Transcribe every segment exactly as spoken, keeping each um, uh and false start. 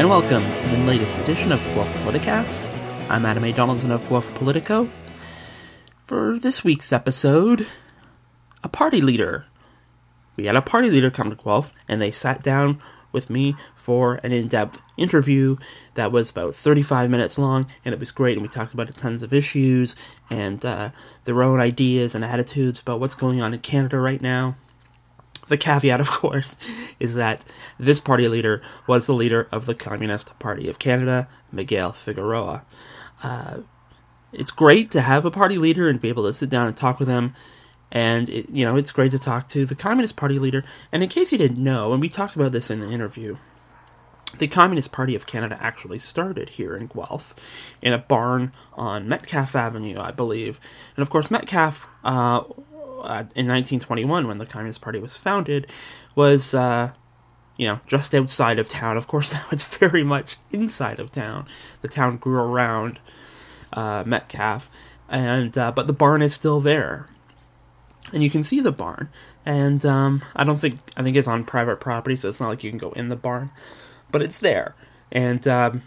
and welcome to the latest edition of the Guelph Politicast. I'm Adam A. Donaldson of Guelph Politico. For this week's episode, a party leader. We had a party leader come to Guelph, and they sat down with me for an in-depth interview that was about thirty-five minutes long, and it was great, and we talked about tons of issues, and uh, their own ideas and attitudes about what's going on in Canada right now. The caveat, of course, is that this party leader was the leader of the Communist Party of Canada, Miguel Figueroa. Uh, it's great to have a party leader and be able to sit down and talk with them. And, it, you know, it's great to talk to the Communist Party leader. And in case you didn't know, and we talked about this in the interview, the Communist Party of Canada actually started here in Guelph, in a barn on Metcalfe Avenue, I believe. And, of course, Metcalfe, uh, uh, in nineteen twenty-one, when the Communist Party was founded, was, uh, you know, just outside of town. Of course, now it's very much inside of town. The town grew around uh, Metcalfe, and uh, but the barn is still there. And you can see the barn, and um, I don't think, I think it's on private property, so it's not like you can go in the barn, but it's there. And um,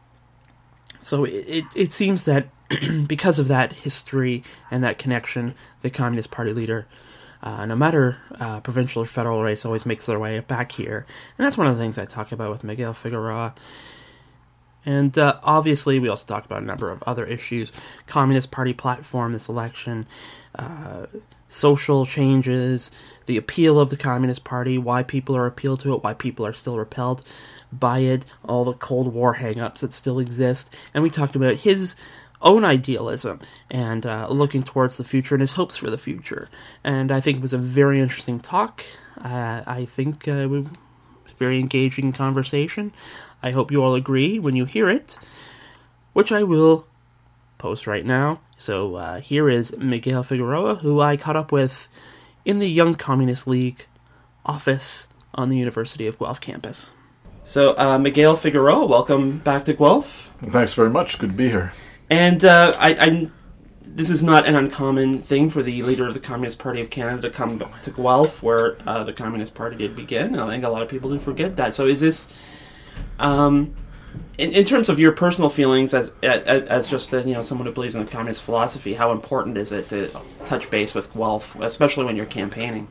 so it, it, it seems that because of that history and that connection, the Communist Party leader, uh, no matter uh, provincial or federal race, always makes their way back here. And that's one of the things I talk about with Miguel Figueroa. And uh, obviously, we also talk about a number of other issues. Communist Party platform, this election, uh, social changes, the appeal of the Communist Party, why people are appealed to it, why people are still repelled by it, all the Cold War hang-ups that still exist. And we talked about his own idealism and uh, looking towards the future and his hopes for the future. And I think it was a very interesting talk. Uh, I think uh, it was a very engaging conversation. I hope you all agree when you hear it, which I will post right now. So uh, here is Miguel Figueroa, who I caught up with in the Young Communist League office on the University of Guelph campus. So uh, Miguel Figueroa, welcome back to Guelph. Thanks very much. Good to be here. And uh, I, I, this is not an uncommon thing for the leader of the Communist Party of Canada to come to Guelph, where uh, the Communist Party did begin. And I think a lot of people do forget that. So is this... Um, In, in terms of your personal feelings as as, as just a, you know, someone who believes in the communist philosophy, how important is it to touch base with Guelph, especially when you're campaigning?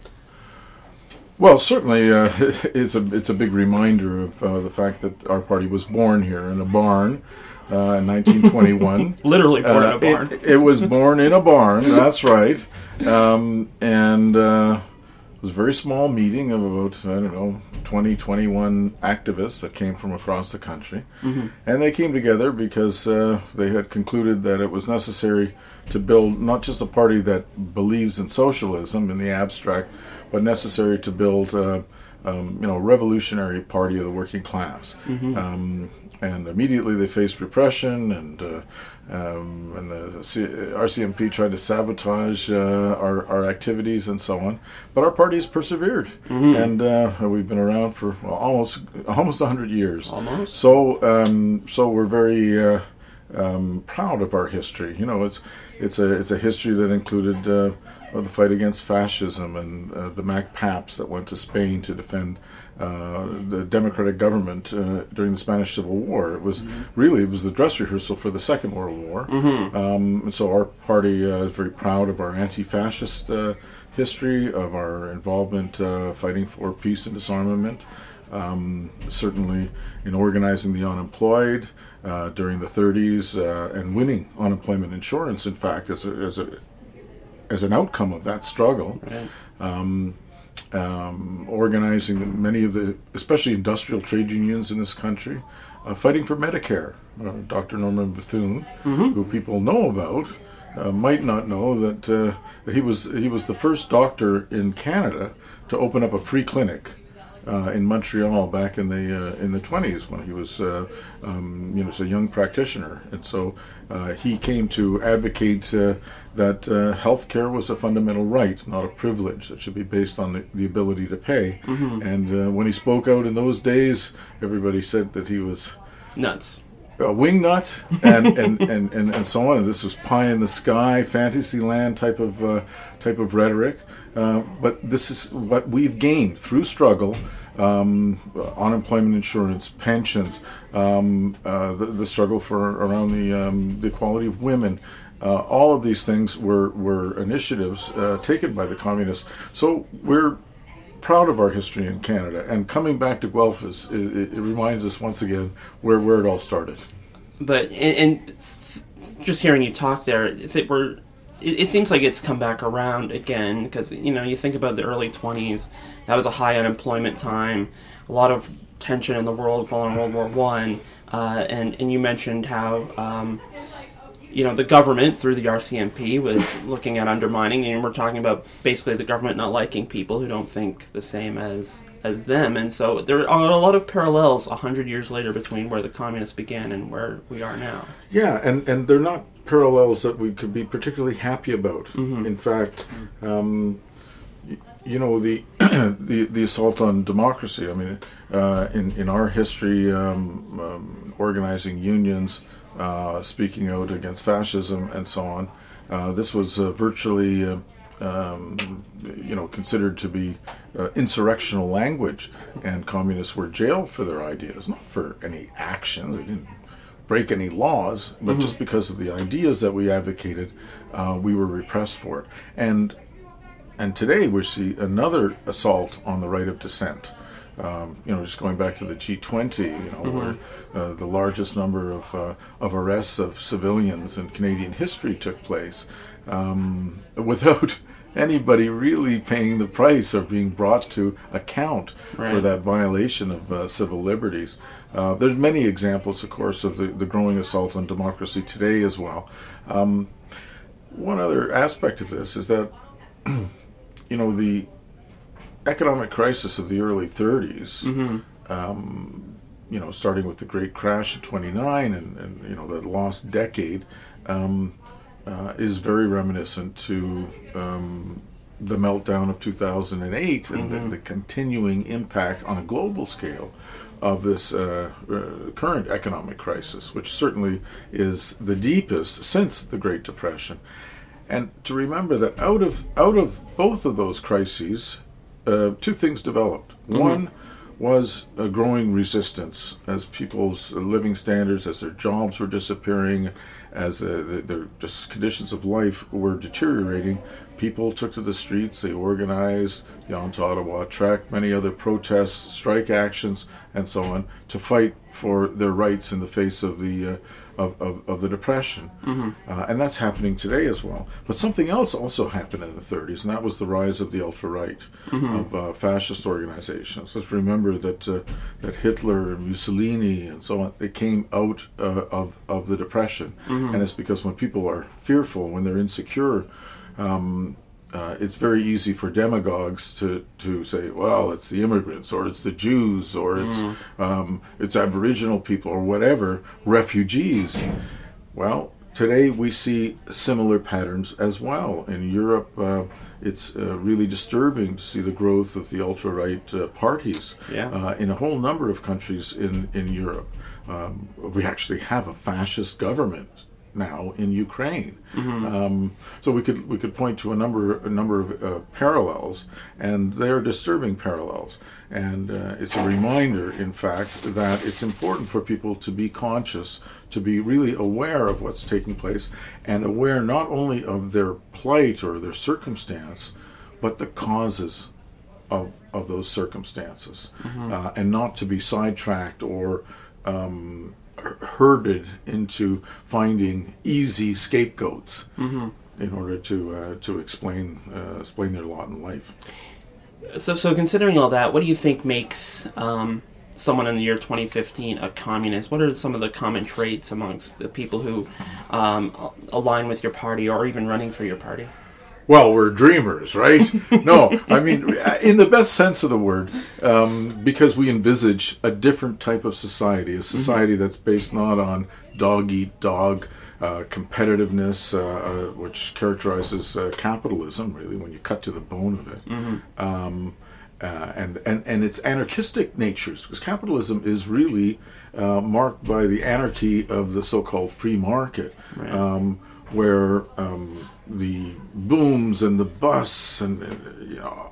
Well, certainly uh, it's a it's a big reminder of uh, the fact that our party was born here in a barn uh, in nineteen twenty-one. Literally born uh, in a barn. It, it was born in a barn. That's right, um, and. Uh, It was a very small meeting of about, I don't know, twenty, twenty-one activists that came from across the country. Mm-hmm. And they came together because uh, they had concluded that it was necessary to build not just a party that believes in socialism in the abstract, but necessary to build uh, um, you know, a revolutionary party of the working class. Mm-hmm. Um, and immediately they faced repression, and uh, um, and the C- R C M P tried to sabotage uh, our, our activities and so on. But our party has persevered, mm-hmm. and uh, we've been around for well, almost almost one hundred years. Almost. So um, so we're very uh, um, proud of our history. You know, it's it's a it's a history that included uh, the fight against fascism and uh, the Mac Paps that went to Spain to defend uh, the democratic government uh, during the Spanish Civil War. It was mm-hmm. really it was the dress rehearsal for the Second World War. Mm-hmm. Um, and so our party uh, is very proud of our anti-fascist uh, history, of our involvement uh, fighting for peace and disarmament. Um, certainly in organizing the unemployed uh, during the thirties uh, and winning unemployment insurance, in fact, as a, as a as an outcome of that struggle. Right. Um, um, organizing the, many of the, especially industrial trade unions in this country, uh, fighting for Medicare. Uh, Doctor Norman Bethune, mm-hmm. who people know about, uh, might not know that, uh, that he was he was the first doctor in Canada to open up a free clinic uh, in Montreal back in the uh, in the twenties when he was uh, um, you know a young practitioner, and so uh, he came to advocate uh, that uh, health care was a fundamental right, not a privilege that should be based on the, the ability to pay. Mm-hmm. And uh, when he spoke out in those days, everybody said that he was nuts. A wingnut and, and, and, and, and so on. And this was pie in the sky, fantasy land type of uh, type of rhetoric. Uh, but this is what we've gained through struggle um, unemployment insurance, pensions, um, uh, the, the struggle for around the, um, the equality of women. Uh, all of these things were, were initiatives uh, taken by the communists. So we're proud of our history in Canada. And coming back to Guelph, is, it, it reminds us once again where, where it all started. But, and, and just hearing you talk there, if it were, it, it seems like it's come back around again, because, you know, you think about the early twenties, that was a high unemployment time, a lot of tension in the world following World War One, uh, and, and you mentioned how, um, you know, the government, through the R C M P, was looking at undermining, and we're talking about basically the government not liking people who don't think the same as as them. And so there are a lot of parallels a hundred years later between where the communists began and where we are now. Yeah, and, and they're not parallels that we could be particularly happy about. Mm-hmm. In fact, um, y- you know, the, the the assault on democracy, I mean, uh, in, in our history, um, um, organizing unions, Uh, speaking out against fascism and so on. Uh, this was uh, virtually, uh, um, you know, considered to be uh, insurrectional language, and communists were jailed for their ideas, not for any actions. They didn't break any laws, but mm-hmm. just because of the ideas that we advocated, uh, we were repressed for it. And and today we see another assault on the right of dissent. Um, you know, just going back to the G twenty, you know, mm-hmm. where uh, the largest number of uh, of arrests of civilians in Canadian history took place, um, without anybody really paying the price or being brought to account right. for that violation of uh, civil liberties. Uh, there's many examples, of course, of the, the growing assault on democracy today as well. Um, one other aspect of this is that, you know, the economic crisis of the early thirties, mm-hmm. um, you know, starting with the Great Crash in twenty-nine and, and you know, the lost decade, um, uh, is very reminiscent to um, the meltdown of two thousand eight and mm-hmm. the, the continuing impact on a global scale of this uh, uh, current economic crisis, which certainly is the deepest since the Great Depression. And to remember that out of out of both of those crises, Uh, two things developed. Mm-hmm. One was a growing resistance as people's living standards, as their jobs were disappearing, as uh, the, their just conditions of life were deteriorating. People took to the streets, they organized the Yonge to Ottawa Trek, many other protests, strike actions, and so on, to fight for their rights in the face of the uh, of, of, of the Depression. Mm-hmm. Uh, and that's happening today as well. But something else also happened in the thirties, and that was the rise of the ultra-right, mm-hmm. of uh, fascist organizations. Let's remember that uh, that Hitler and Mussolini and so on, they came out uh, of, of the Depression. Mm-hmm. And it's because when people are fearful, when they're insecure, um, Uh, it's very easy for demagogues to, to say, well, it's the immigrants, or it's the Jews, or it's mm. um, it's Aboriginal people, or whatever, refugees. Well, today we see similar patterns as well. In Europe, uh, it's uh, really disturbing to see the growth of the ultra-right uh, parties yeah. uh, in a whole number of countries in, in Europe. Um, we actually have a fascist government now in Ukraine, mm-hmm. um, so we could we could point to a number a number of uh, parallels, and they're disturbing parallels. And uh, it's a reminder, in fact, that it's important for people to be conscious, to be really aware of what's taking place, and aware not only of their plight or their circumstance, but the causes of of those circumstances, mm-hmm. uh, and not to be sidetracked or um, herded into finding easy scapegoats mm-hmm. in order to uh, to explain uh, explain their lot in life. So, so considering all that, what do you think makes um, someone in the year twenty fifteen a communist? What are some of the common traits amongst the people who um, align with your party or even running for your party? Well, we're dreamers, right? No, I mean, in the best sense of the word, um, because we envisage a different type of society, a society mm-hmm. that's based not on dog-eat-dog uh, competitiveness, uh, uh, which characterizes uh, capitalism, really, when you cut to the bone of it, mm-hmm. um, uh, and, and, and its anarchistic natures, because capitalism is really uh, marked by the anarchy of the so-called free market, right. um, where um, the booms and the busts and, and you know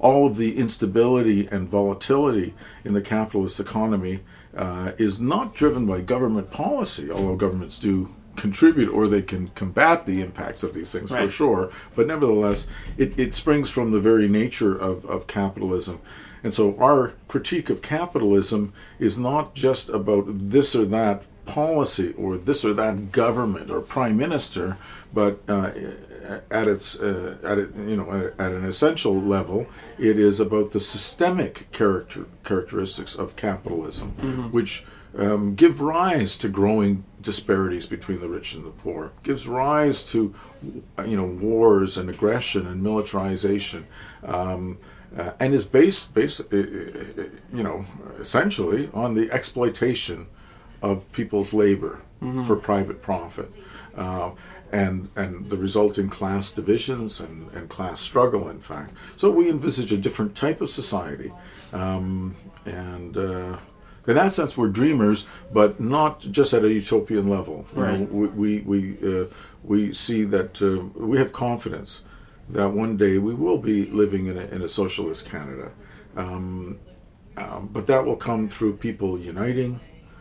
all of the instability and volatility in the capitalist economy uh, is not driven by government policy, although governments do contribute or they can combat the impacts of these things, right. for sure. But nevertheless, it, it springs from the very nature of, of capitalism. And so our critique of capitalism is not just about this or that policy or this or that government or prime minister, but uh, at its uh, at it, you know at, at an essential level, it is about the systemic character characteristics of capitalism, mm-hmm. which um, give rise to growing disparities between the rich and the poor, gives rise to you know wars and aggression and militarization. Um, Uh, and is based, based uh, you know, essentially on the exploitation of people's labor mm-hmm. for private profit, uh, and and the resulting class divisions and, and class struggle, in fact. So we envisage a different type of society, um, and uh, in that sense we're dreamers, but not just at a utopian level. You right. know, we we we, uh, we see that uh, we have confidence that one day we will be living in a, in a socialist Canada. Um, um, but that will come through people uniting,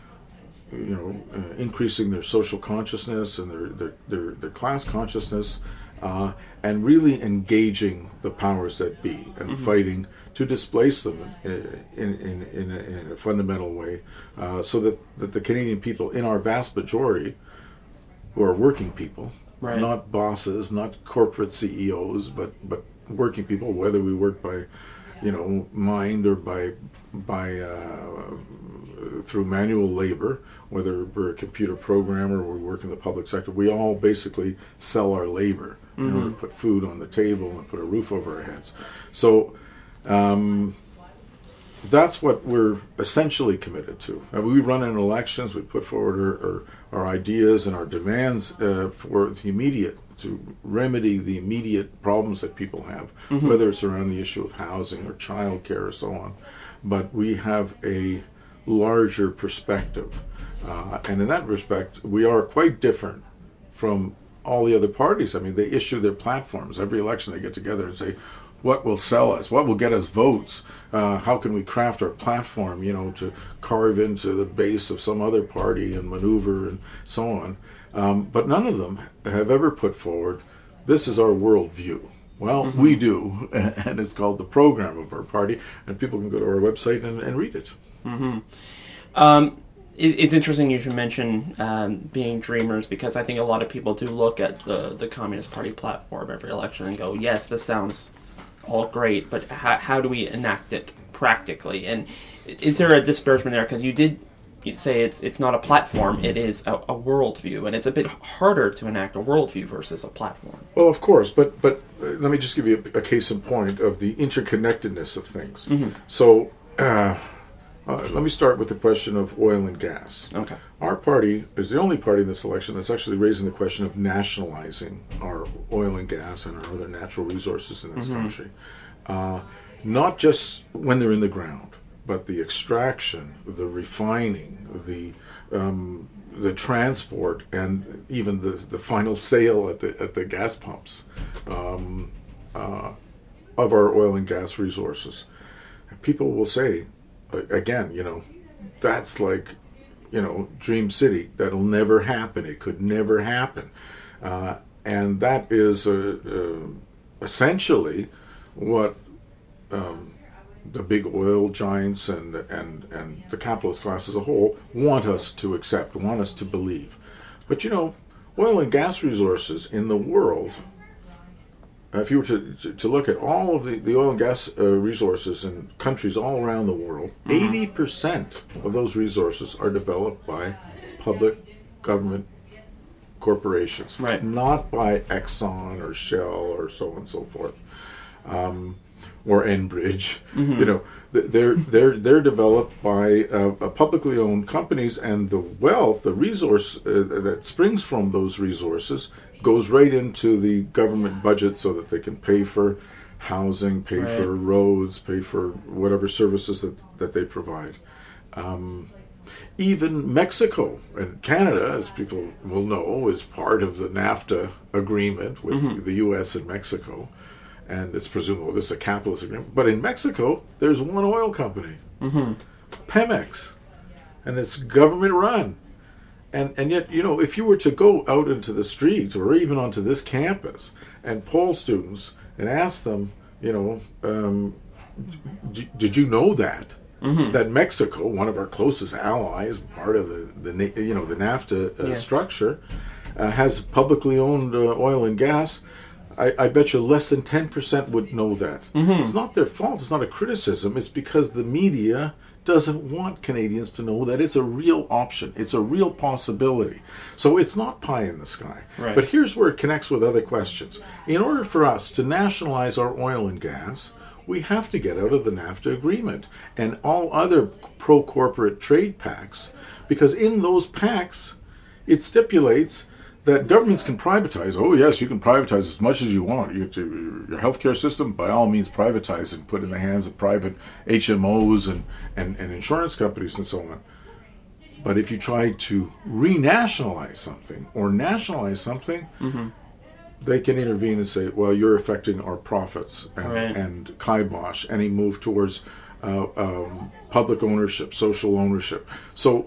you know, uh, increasing their social consciousness and their, their, their, their class consciousness, uh, and really engaging the powers that be and mm-hmm. fighting to displace them in, in, in, in, a, in a fundamental way, uh, so that, that the Canadian people, in our vast majority, who are working people, right. not bosses, not corporate C E Os, but, but working people, whether we work by, you know, mind or by by uh, through manual labor, whether we're a computer programmer or we work in the public sector, we all basically sell our labor mm-hmm. in order to put food on the table and put a roof over our heads. So um, that's what we're essentially committed to. Uh, we run in elections, we put forward our, our, our ideas and our demands uh, for the immediate, to remedy the immediate problems that people have, mm-hmm. whether it's around the issue of housing or childcare or so on. But we have a larger perspective. Uh, and in that respect, we are quite different from all the other parties. I mean, they issue their platforms. Every election they get together and say, what will sell us? What will get us votes? Uh, how can we craft our platform, you know, to carve into the base of some other party and maneuver and so on? Um, but none of them have ever put forward, this is our worldview. Well, mm-hmm. we do, and it's called the program of our party, and people can go to our website and, and read it. Mm-hmm. Um, it, it's interesting you should mention um, being dreamers, because I think a lot of people do look at the, the Communist Party platform every election and go, yes, this sounds all great, but how, how do we enact it practically? And is there a disparagement there? Because you did say it's it's not a platform, it is a, a worldview, and it's a bit harder to enact a worldview versus a platform. Well, of course, but but uh, let me just give you a, a case in point of the interconnectedness of things. Mm-hmm. So uh, uh, let me start with the question of oil and gas. Okay. Our party is the only party in this election that's actually raising the question of nationalizing our oil and gas and our other natural resources in this mm-hmm. country. Uh, not just when they're in the ground, but the extraction, the refining, the um, the transport, and even the the final sale at the at the gas pumps um, uh, of our oil and gas resources. And people will say, again, you know, that's like, you know, Dream City. That'll never happen. It could never happen, uh, and that is uh, uh, essentially what. Um, the big oil giants and, and, and the capitalist class as a whole want us to accept, want us to believe. But, you know, oil and gas resources in the world, uh, if you were to, to, to look at all of the, the oil and gas uh, resources in countries all around the world, mm-hmm. eighty percent of those resources are developed by public government corporations, right. not by Exxon or Shell or so on and so forth. Um, or Enbridge, mm-hmm. you know, they're they're they're developed by uh, publicly owned companies, and the wealth, the resource uh, that springs from those resources, goes right into the government budget so that they can pay for housing, pay right. for roads, pay for whatever services that that they provide. Um, even Mexico and Canada, as people will know, is part of the NAFTA agreement with mm-hmm. the U S and Mexico. and it's presumable this is a capitalist agreement. But in Mexico, there's one oil company, Mm-hmm. Pemex, and it's government run. And and yet, you know, if you were to go out into the street or even onto this campus and poll students and ask them, you know, um, d- did you know that? Mm-hmm. That Mexico, one of our closest allies, part of the, the you know the NAFTA uh, yeah. structure, uh, has publicly owned uh, oil and gas. I, I bet you less than ten percent would know that. Mm-hmm. It's not their fault. It's not a criticism. It's because the media doesn't want Canadians to know that it's a real option. It's a real possibility. So it's not pie in the sky. Right. But here's where it connects with other questions. In order for us to nationalize our oil and gas, we have to get out of the NAFTA agreement and all other pro-corporate trade pacts, because in those pacts, it stipulates that governments can privatize. Oh, yes, you can privatize as much as you want. You, to, your healthcare system, by all means, privatize and put in the hands of private H M Os and, and, and insurance companies and so on. But if you try to renationalize something or nationalize something, mm-hmm. they can intervene and say, well, you're affecting our profits and, right. and kibosh any move towards uh, um, public ownership, social ownership. So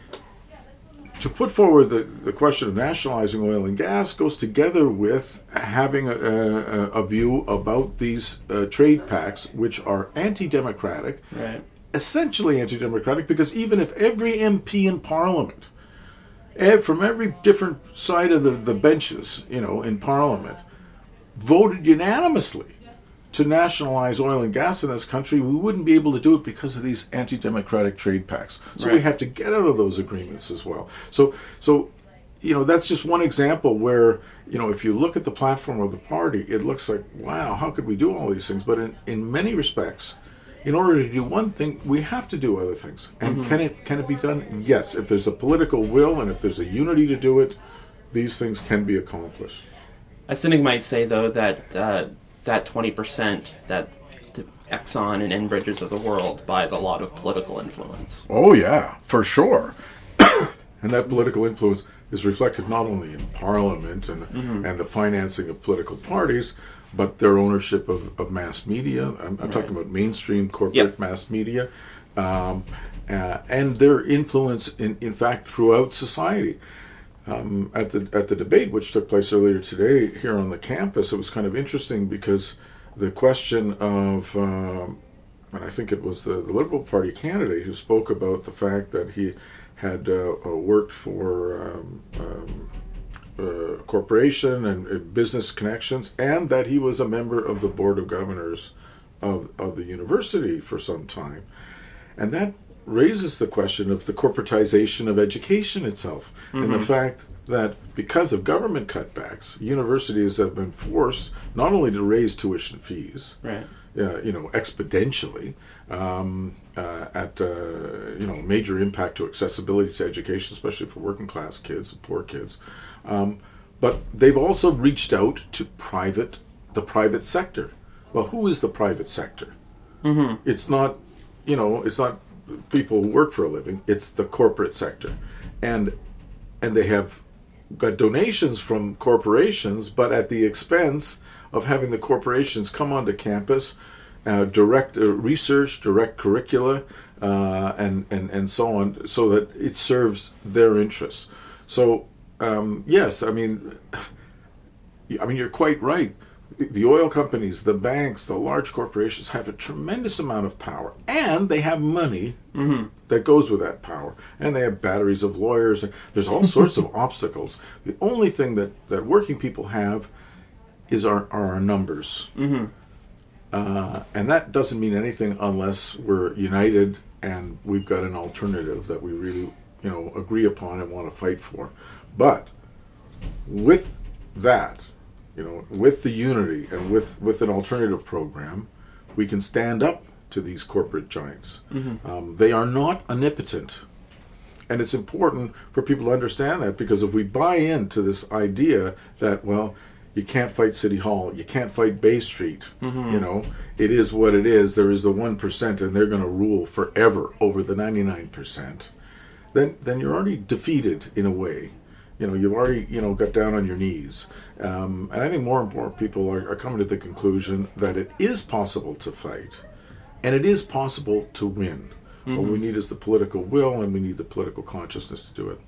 to put forward the, the question of nationalizing oil and gas goes together with having a, a, a view about these uh, trade pacts, which are anti-democratic, right. essentially anti-democratic, because even if every M P in Parliament, from every different side of the, the benches, you know, in Parliament, voted unanimously to nationalize oil and gas in this country, we wouldn't be able to do it because of these anti-democratic trade pacts. So right. we have to get out of those agreements as well. So, so, you know, that's just one example where, you know, if you look at the platform of the party, it looks like, wow, how could we do all these things? But in, in many respects, in order to do one thing, we have to do other things. And mm-hmm. can it can it be done? Yes. If there's a political will and if there's a unity to do it, these things can be accomplished. A cynic might say, though, that uh, that twenty percent that the Exxon and Enbridges of the world buys a lot of political influence. Oh, yeah, for sure. And that political influence is reflected not only in Parliament and mm-hmm. and the financing of political parties, but their ownership of, of mass media. I'm, I'm right. talking about mainstream corporate yep. mass media, um, uh, and their influence, in, in fact, throughout society. Um, at the at the debate, which took place earlier today here on the campus, it was kind of interesting because the question of, um, and I think it was the, the Liberal Party candidate who spoke about the fact that he had uh, worked for um, um, a corporation and uh, business connections, and that he was a member of the Board of Governors of, of the university for some time. And that raises the question of the corporatization of education itself, mm-hmm. and the fact that because of government cutbacks, universities have been forced not only to raise tuition fees, right. uh, you know, exponentially, um, uh, at uh, you know, major impact to accessibility to education, especially for working class kids and poor kids, um, but they've also reached out to private, the private sector. Well, who is the private sector? Mm-hmm. It's not, you know, it's not people who work for a living, it's the corporate sector. And and they have got donations from corporations, but at the expense of having the corporations come onto campus, uh, direct uh, research, direct curricula, uh, and, and, and so on, so that it serves their interests. So, um, yes, I mean, I mean, you're quite right. The oil companies, the banks, the large corporations have a tremendous amount of power, and they have money mm-hmm. that goes with that power, and they have batteries of lawyers, and there's all sorts of obstacles. The only thing that, that working people have is our, are our numbers. Mm-hmm. Uh, and that doesn't mean anything unless we're united and we've got an alternative that we really, you know, agree upon and want to fight for. But with that, you know, with the unity and with, with an alternative program, we can stand up to these corporate giants. Mm-hmm. Um, they are not omnipotent. And it's important for people to understand that, because if we buy into this idea that, well, you can't fight City Hall, you can't fight Bay Street, mm-hmm. you know, it is what it is, there is the one percent and they're going to rule forever over the ninety-nine percent, then, then you're already defeated in a way. You know, you've already, you know, got down on your knees. Um, and I think more and more people are, are coming to the conclusion that it is possible to fight, and it is possible to win. Mm-hmm. What we need is the political will, and we need the political consciousness to do it.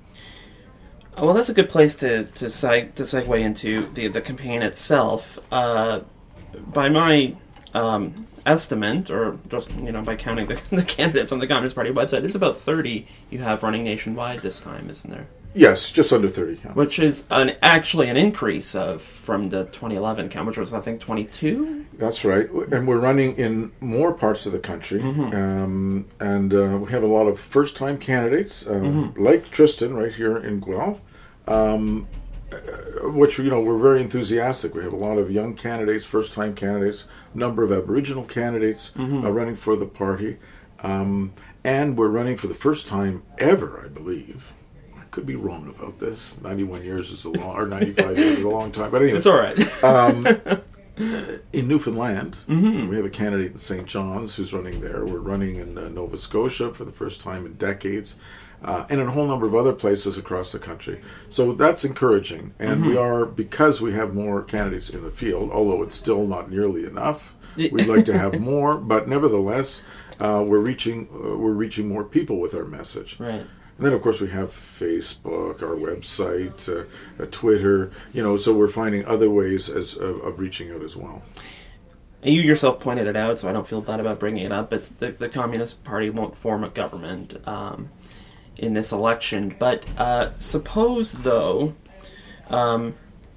Well, that's a good place to to, seg- to segue into the, the campaign itself. Uh, by my um, estimate, or just, you know, by counting the, the candidates on the Communist Party website, there's about thirty you have running nationwide this time, isn't there? Yes, just under thirty. Yeah. Which is an, actually an increase of from the twenty eleven count, which was, I think, twenty-two? That's right. And we're running in more parts of the country. Mm-hmm. Um, and uh, we have a lot of first-time candidates, uh, mm-hmm. like Tristan right here in Guelph, um, which, you know, we're very enthusiastic. We have a lot of young candidates, first-time candidates, number of Aboriginal candidates mm-hmm. uh, running for the party. Um, and we're running for the first time ever, I believe. Could be wrong about this. ninety-one years is a long, or ninety-five years is a long time. But anyway, it's all right. um, in Newfoundland, mm-hmm. we have a candidate in Saint John's who's running there. We're running in uh, Nova Scotia for the first time in decades, uh, and in a whole number of other places across the country. So that's encouraging, and mm-hmm. we are, because we have more candidates in the field, although it's still not nearly enough. We'd like to have more, but nevertheless, uh, we're reaching uh, we're reaching more people with our message. Right. And then, of course, we have Facebook, our website, uh, uh, Twitter, you know, so we're finding other ways as of, of reaching out as well. You yourself pointed it out, so I don't feel bad about bringing it up. It's the, the Communist Party won't form a government um, in this election. But uh, suppose, though, um,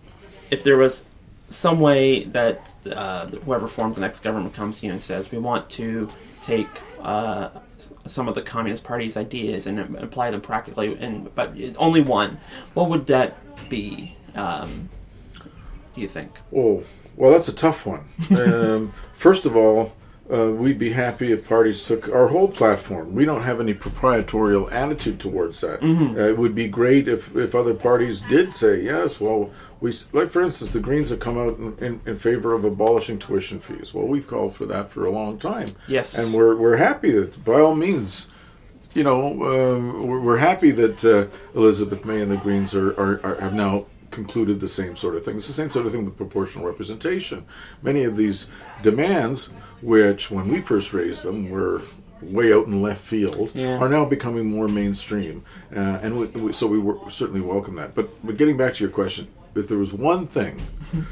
if there was some way that uh, whoever forms the next government comes to you and says, we want to take uh, some of the Communist Party's ideas and apply them practically, and but only one, what would that be, um, do you think? Oh, well, that's a tough one. um, first of all, uh, we'd be happy if parties took our whole platform. We don't have any proprietorial attitude towards that. Mm-hmm. Uh, it would be great if, if other parties did say, yes, well, we, like, for instance, the Greens have come out in, in, in favor of abolishing tuition fees. Well, we've called for that for a long time. Yes. And we're we're happy that, by all means, you know, um, we're, we're happy that uh, Elizabeth May and the Greens are, are, are have now concluded the same sort of thing. It's the same sort of thing with proportional representation. Many of these demands, which when we first raised them were way out in left field, yeah. are now becoming more mainstream. Uh, and we, we, so we were, certainly welcome that. But, but getting back to your question, if there was one thing,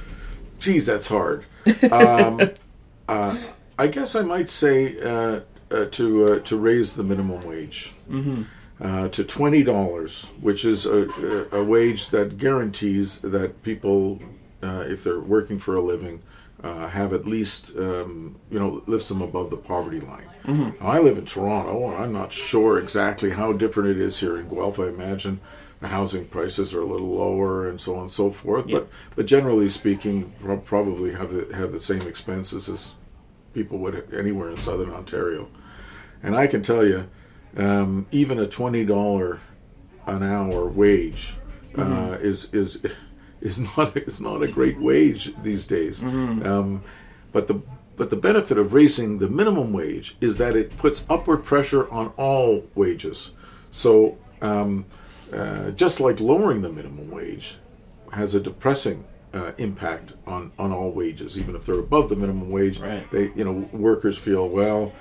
geez, that's hard. Um, uh, I guess I might say uh, uh, to uh, to raise the minimum wage. Mm-hmm. Uh, to twenty dollars, which is a, a wage that guarantees that people, uh, if they're working for a living, uh, have at least, um, you know, lifts them above the poverty line. Mm-hmm. Now, I live in Toronto, and I'm not sure exactly how different it is here in Guelph. I imagine the housing prices are a little lower and so on and so forth. Yep. But but generally speaking, pro- probably have the, have the same expenses as people would anywhere in Southern Ontario. And I can tell you, Um, even a twenty dollars an hour wage uh, mm-hmm. is is is not is not a great wage these days. Mm-hmm. Um, but the but the benefit of raising the minimum wage is that it puts upward pressure on all wages. So um, uh, just like lowering the minimum wage has a depressing uh, impact on, on all wages, even if they're above the minimum wage. Right. They you know workers feel, well,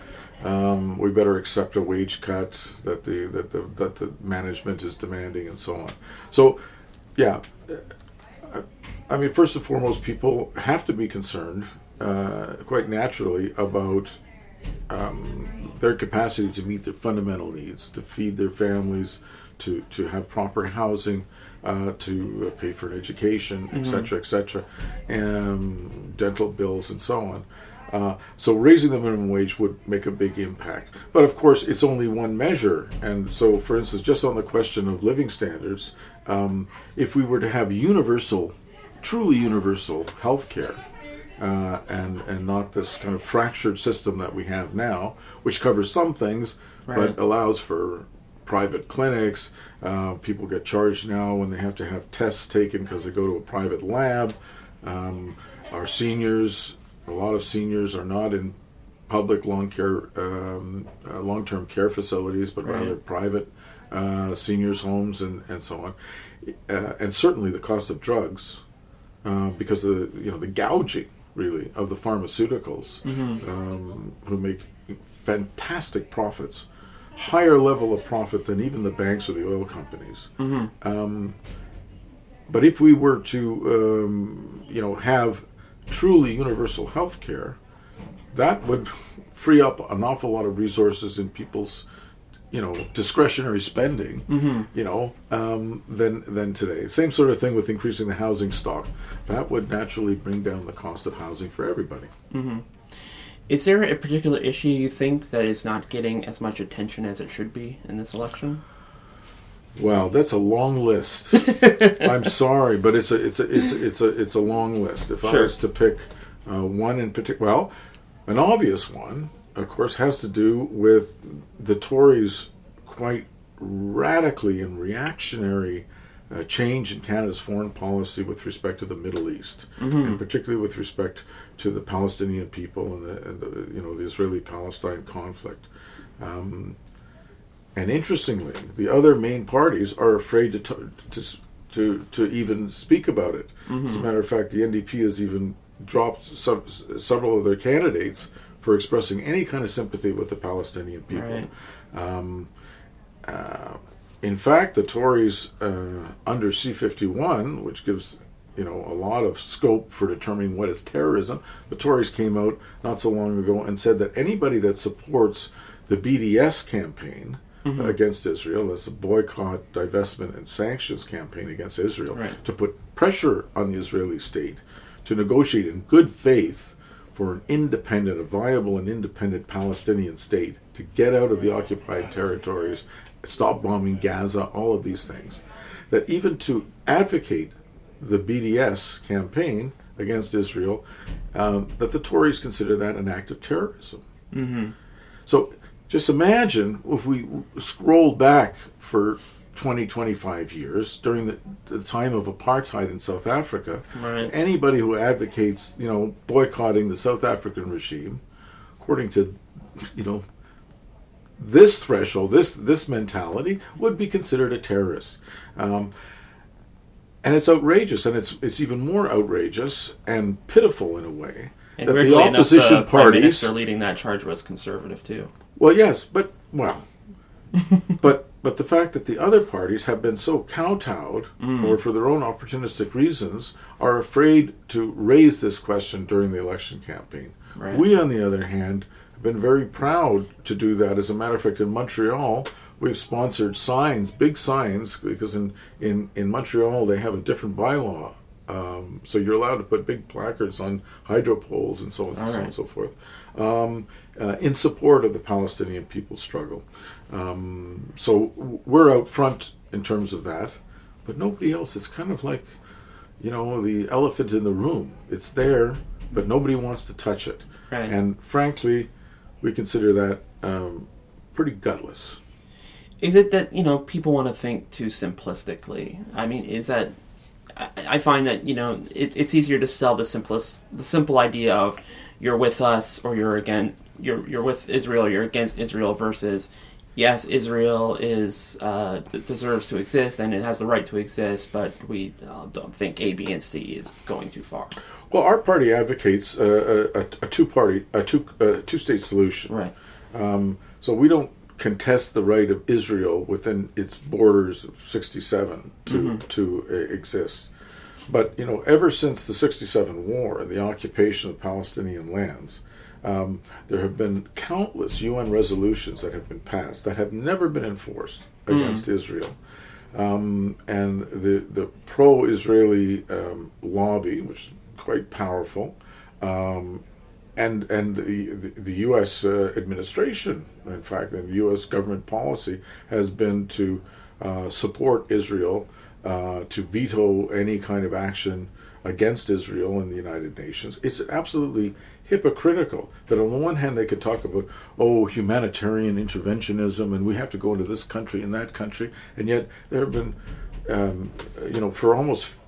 Um, we better accept a wage cut that the that the that the management is demanding, and so on. So, yeah, I, I mean, first and foremost, people have to be concerned, uh, quite naturally, about um, their capacity to meet their fundamental needs, to feed their families, to to have proper housing, uh, to uh, pay for an education, mm-hmm. et cetera, et cetera, and dental bills, and so on. Uh, so raising the minimum wage would make a big impact. But of course, it's only one measure. And so, for instance, just on the question of living standards, um, if we were to have universal, truly universal health care, uh, and, and not this kind of fractured system that we have now, which covers some things, right. but allows for private clinics, uh, people get charged now when they have to have tests taken because they go to a private lab. Um, our seniors... A lot of seniors are not in public long care, um, uh, long-term care facilities, but Right. rather private uh, seniors' homes and, and so on. Uh, and certainly the cost of drugs, uh, because of the, you know, the gouging, really, of the pharmaceuticals, Mm-hmm. um, who make fantastic profits, higher level of profit than even the banks or the oil companies. Mm-hmm. Um, but if we were to, um, you know, have truly universal health care, that would free up an awful lot of resources in people's, you know, discretionary spending, Mm-hmm. you know, um, than than today. Same sort of thing with increasing the housing stock. That would naturally bring down the cost of housing for everybody. Mm-hmm. Is there a particular issue you think that is not getting as much attention as it should be in this election? Wow, that's a long list. I'm sorry, but it's a it's a it's a, it's a it's a long list. If I Sure. was to pick uh, one in particular, well, an obvious one, of course, has to do with the Tories' quite radically and reactionary uh, change in Canada's foreign policy with respect to the Middle East, Mm-hmm. and particularly with respect to the Palestinian people and the, and the you know the Israeli-Palestine conflict. Um, and interestingly, the other main parties are afraid to t- to to to even speak about it. Mm-hmm. As a matter of fact, the N D P has even dropped some, several of their candidates for expressing any kind of sympathy with the Palestinian people. Right. Um, uh, in fact, the Tories uh, under C fifty-one, which gives you know a lot of scope for determining what is terrorism, the Tories came out not so long ago and said that anybody that supports the B D S campaign Mm-hmm. against Israel, that's the boycott, divestment, and sanctions campaign against Israel, Right. to put pressure on the Israeli state to negotiate in good faith for an independent, a viable and independent Palestinian state to get out of the occupied territories, stop bombing Gaza, all of these things. That even to advocate the B D S campaign against Israel, um, that the Tories consider that an act of terrorism. Mm-hmm. So just imagine if we scroll back for twenty, twenty-five years during the, the time of apartheid in South Africa. Right. Anybody who advocates, you know, boycotting the South African regime, according to, you know, this threshold, this this mentality, would be considered a terrorist. Um, and it's outrageous, and it's it's even more outrageous and pitiful in a way And that the weirdly enough, opposition the Prime parties. Minister leading that charge was conservative too. Well, yes, but well, but but the fact that the other parties have been so kowtowed, Mm. or for their own opportunistic reasons, are afraid to raise this question during the election campaign. Right. We, on the other hand, have been very proud to do that. As a matter of fact, in Montreal, we've sponsored signs, big signs, because in in, in Montreal they have a different bylaw. Um, so you're allowed to put big placards on hydro poles and so on and All so on right. and so forth, um, uh, in support of the Palestinian people's struggle. Um, so w- we're out front in terms of that, but nobody else. It's kind of like, you know, the elephant in the room. It's there, but nobody wants to touch it. Right. And frankly, we consider that um, pretty gutless. Is it that, you know, people want to think too simplistically? I mean, is that... I, I find that, you know, it, it's easier to sell the simplest, the simple idea of you're with us or you're against, you're you're with Israel, or you're against Israel versus, yes, Israel is uh, d- deserves to exist and it has the right to exist, but we uh, don't think A, B, and C is going too far. Well, our party advocates uh, a, a two-party, a two uh, two-state solution. Right. Um, so we don't contest the right of Israel within its borders of sixty-seven to Mm-hmm. to uh, exist. But you know, ever since the sixty-seven war and the occupation of Palestinian lands, um, there have been countless U N resolutions that have been passed that have never been enforced against Mm. Israel. Um, and the the pro-Israeli um, lobby, which is quite powerful, um, and and the the, the U S uh, administration, in fact, and U S government policy has been to uh, support Israel, uh, to veto any kind of action against Israel in the United Nations. It's absolutely hypocritical that on the one hand they could talk about, oh, humanitarian interventionism and we have to go into this country and that country, and yet there have been, um, you know, for almost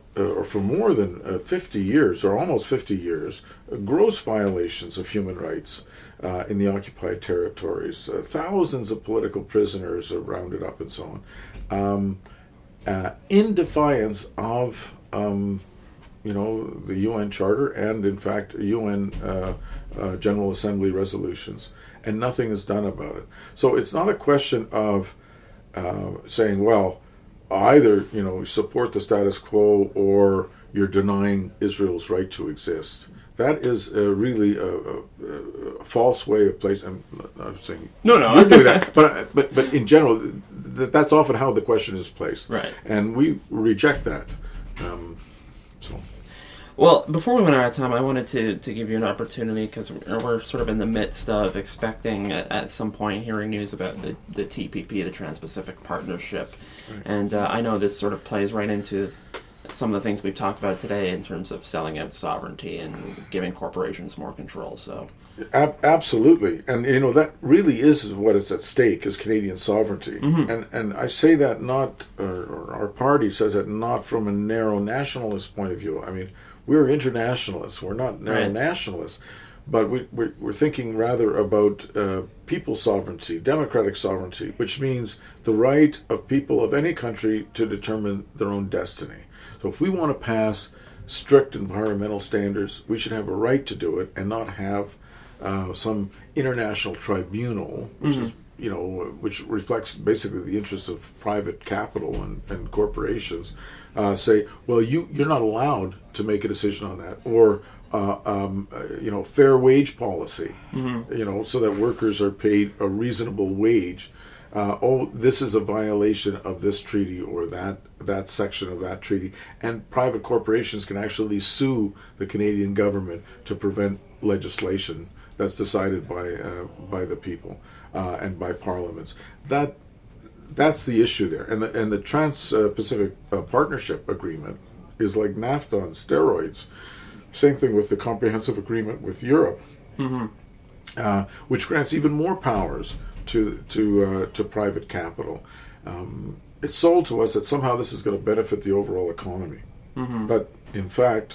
uh, or for more than uh, fifty years, or almost fifty years, uh, gross violations of human rights uh, in the occupied territories. Uh, thousands of political prisoners are rounded up and so on, um, uh, in defiance of um, you know, the U N Charter and, in fact, U N uh, uh, General Assembly resolutions, and nothing is done about it. So it's not a question of uh, saying, well, either, you know, support the status quo or you're denying Israel's right to exist. That is uh, really a, a, a false way of placing. I'm not saying no, no, you're doing that, but but but in general, th- that's often how the question is placed, right? And we reject that. Um, so. Well, before we went out of time, I wanted to, to give you an opportunity, because we're sort of in the midst of expecting at, at some point hearing news about the, the T P P, the Trans-Pacific Partnership. Right. And uh, I know this sort of plays right into some of the things we've talked about today in terms of selling out sovereignty and giving corporations more control. So, Ab- absolutely, and you know that really is what is at stake, is Canadian sovereignty. Mm-hmm. And and I say that not, or, or our party says that not from a narrow nationalist point of view. I mean, we're internationalists. We're not narrow right. nationalists, but we, we're, we're thinking rather about uh, people's sovereignty, democratic sovereignty, which means the right of people of any country to determine their own destiny. So if we want to pass strict environmental standards, we should have a right to do it and not have uh, some international tribunal, which mm-hmm. is, you know, which reflects basically the interests of private capital and, and corporations, uh, say, well, you, you're not allowed to make a decision on that. Or, uh, um, uh, you know, fair wage policy, mm-hmm. you know, so that workers are paid a reasonable wage. Uh, oh, this is a violation of this treaty or that that section of that treaty. And private corporations can actually sue the Canadian government to prevent legislation that's decided by uh, by the people uh, and by parliaments. That that's the issue there. And the and the Trans-Pacific uh, Partnership Agreement is like NAFTA on steroids. Same thing with the Comprehensive Agreement with Europe, mm-hmm. uh, which grants even more powers to to uh, to private capital. Um, it's sold to us that somehow this is going to benefit the overall economy. Mm-hmm. But in fact,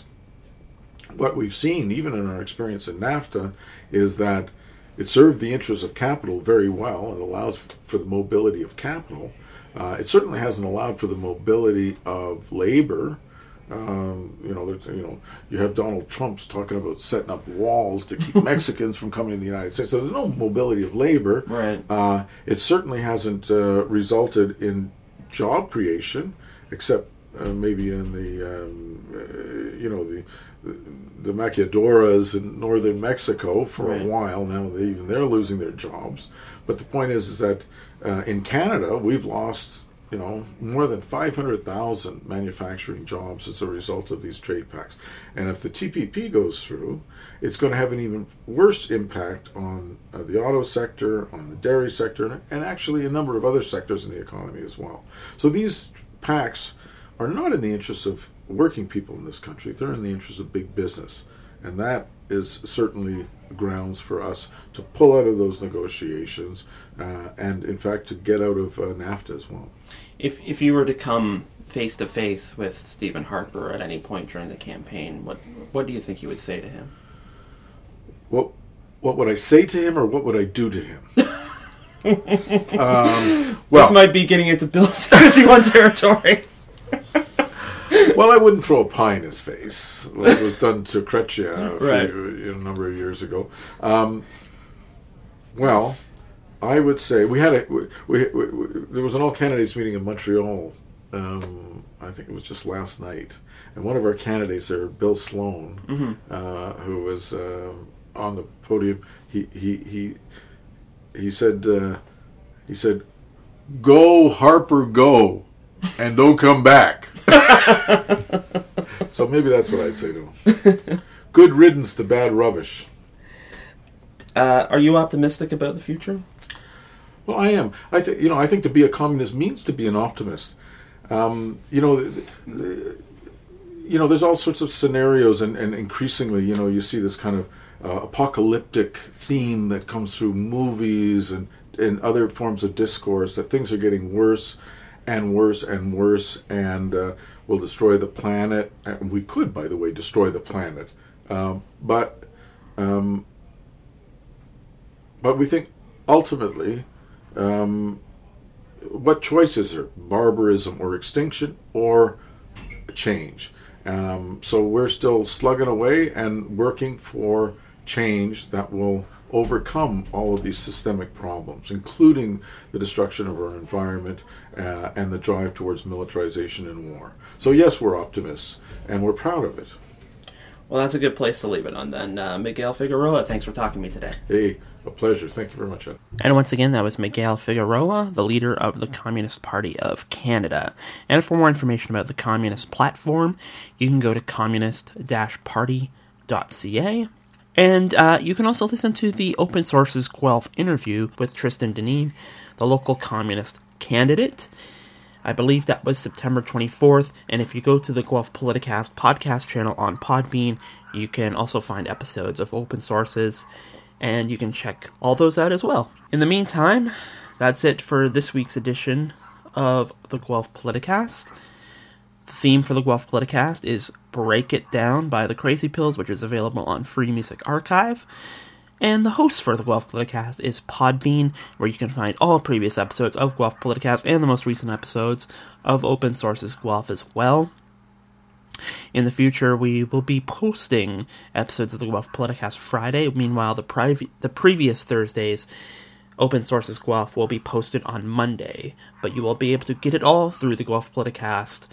what we've seen, even in our experience in NAFTA, is that it served the interests of capital very well and allows for the mobility of capital. Uh, it certainly hasn't allowed for the mobility of labor. Um, you know, you know, you have Donald Trump's talking about setting up walls to keep Mexicans from coming to the United States. So there's no mobility of labor. Right. Uh, it certainly hasn't uh, resulted in job creation, except uh, maybe in the, um, uh, you know, the the maquiladoras in northern Mexico for right. a while now. They, even they're losing their jobs. But the point is, is that uh, in Canada we've lost, you know, more than five hundred thousand manufacturing jobs as a result of these trade pacts. And if the T P P goes through, it's going to have an even worse impact on uh, the auto sector, on the dairy sector, and actually a number of other sectors in the economy as well. So these pacts are not in the interests of working people in this country. They're in the interest of big business. And that is certainly grounds for us to pull out of those negotiations uh, and, in fact, to get out of uh, NAFTA as well. If if you were to come face to face with Stephen Harper at any point during the campaign, what what do you think you would say to him? What what would I say to him, or what would I do to him? um, well, this might be getting into Bill seventy-one territory. Well, I wouldn't throw a pie in his face, like was done to Chrétien a, right. few, a number of years ago. Um, well, I would say we had a we, we, we, we, there was an all candidates meeting in Montreal. Um, I think it was just last night, and one of our candidates there, Bill Sloan, mm-hmm. uh, who was um, on the podium, he he he he said uh, he said, "Go Harper, go, and don't come back." So maybe that's what I'd say to him. Good riddance to bad rubbish. Uh, are you optimistic about the future? Well, I am. I think you know. I think to be a communist means to be an optimist. Um, you know, the, the, you know. There's all sorts of scenarios, and, and increasingly, you know, you see this kind of uh, apocalyptic theme that comes through movies and and other forms of discourse, that things are getting worse. and worse and worse, and uh, will destroy the planet. And we could, by the way, destroy the planet. Um, but um, but we think ultimately, um, what choice is there? Barbarism or extinction or change? Um, so we're still slugging away and working for change that will overcome all of these systemic problems, including the destruction of our environment uh, and the drive towards militarization and war. So yes, we're optimists, and we're proud of it. Well, that's a good place to leave it on then. Uh, Miguel Figueroa, thanks for talking to me today. Hey, a pleasure. Thank you very much, Ed. And once again, that was Miguel Figueroa, the leader of the Communist Party of Canada. And for more information about the Communist platform, you can go to communist dash party dot c a. And uh, you can also listen to the Open Sources Guelph interview with Tristan Deneen, the local communist candidate. I believe that was September twenty-fourth, and if you go to the Guelph Politicast podcast channel on Podbean, you can also find episodes of Open Sources, and you can check all those out as well. In the meantime, that's it for this week's edition of the Guelph Politicast. The theme for the Guelph Politicast is Break It Down by the Crazy Pills, which is available on Free Music Archive. And the host for the Guelph Politicast is Podbean, where you can find all previous episodes of Guelph Politicast and the most recent episodes of Open Sources Guelph as well. In the future, we will be posting episodes of the Guelph Politicast Friday. Meanwhile, the, priv- the previous Thursdays, Open Sources Guelph will be posted on Monday. But you will be able to get it all through the Guelph Politicast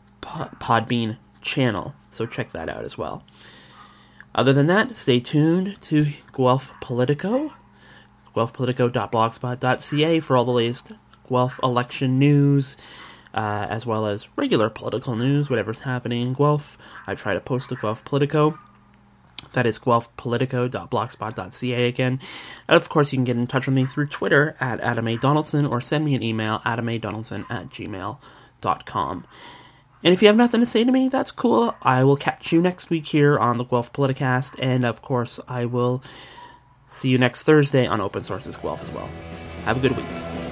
Podbean channel, so check that out as well. Other than that, stay tuned to Guelph Politico, guelph politico dot blogspot dot c a for all the latest Guelph election news, uh, as well as regular political news, whatever's happening in Guelph. I try to post to Guelph Politico. That is guelph politico dot blogspot dot c a again. And of course, you can get in touch with me through Twitter at Adam A. Donaldson, or send me an email, adam a donaldson at gmail dot com. And if you have nothing to say to me, that's cool. I will catch you next week here on the Guelph Politicast, and of course, I will see you next Thursday on Open Sources Guelph as well. Have a good week.